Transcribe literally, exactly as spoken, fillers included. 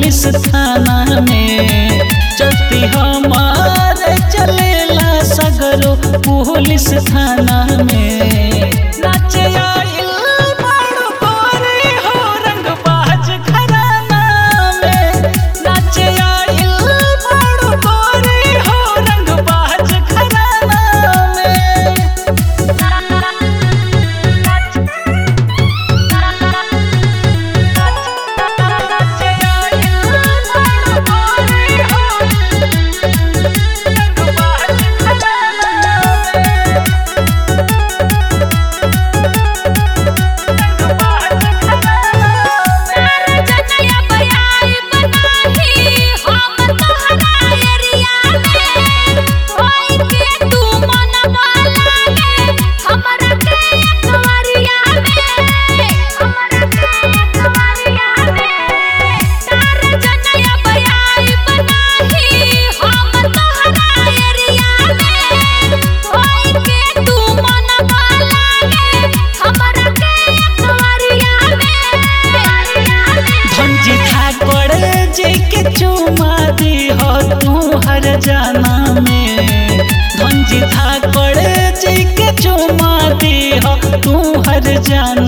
police थाना में चलती हमारे चलेला सगरो पुलिस थाना में नाचे आइल बड़ गोरी हो रंगबाज घराना में नाचे आइल बड़ गोरी हो रंगबाज घराना में चुमा दी हो तू हर जाना में धनजी था पड़े जी के चुमा दी हो तू हर जाना